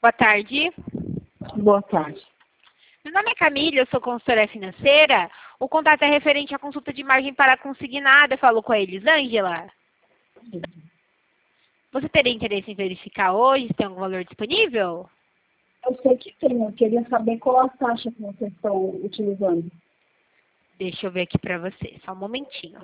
Boa tarde. Boa tarde. Meu nome é Camila, eu sou consultora financeira. O contato é referente à consulta de margem para consignado. Eu falo com a Elisângela. Você teria interesse em verificar hoje se tem algum valor disponível? Eu sei que tem, eu queria saber qual a taxa que vocês estão utilizando. Deixa eu ver aqui para você, só um momentinho.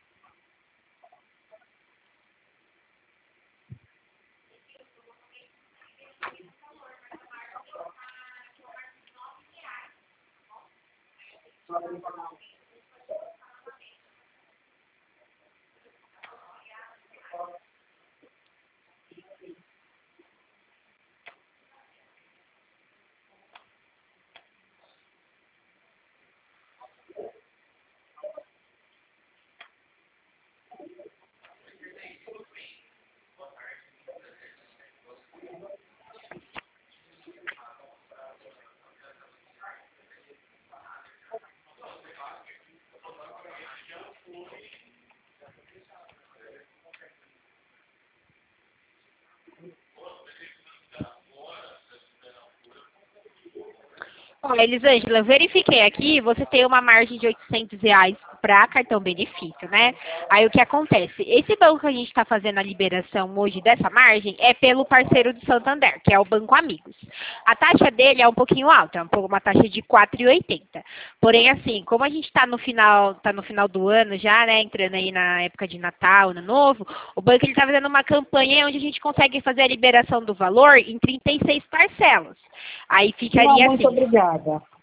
Olha, Elisângela, eu verifiquei aqui, você tem uma margem de R$ 800 para cartão benefício, né? Aí o que acontece? Esse banco que a gente está fazendo a liberação hoje dessa margem é pelo parceiro do Santander, que é o Banco Amigos. A taxa dele é um pouquinho alta, é uma taxa de R$ 4,80. Porém, assim, como a gente está no final do ano já, né? Entrando aí na época de Natal, Ano Novo, o banco está fazendo uma campanha onde a gente consegue fazer a liberação do valor em 36 parcelas. Aí ficaria Não, muito assim. obrigada.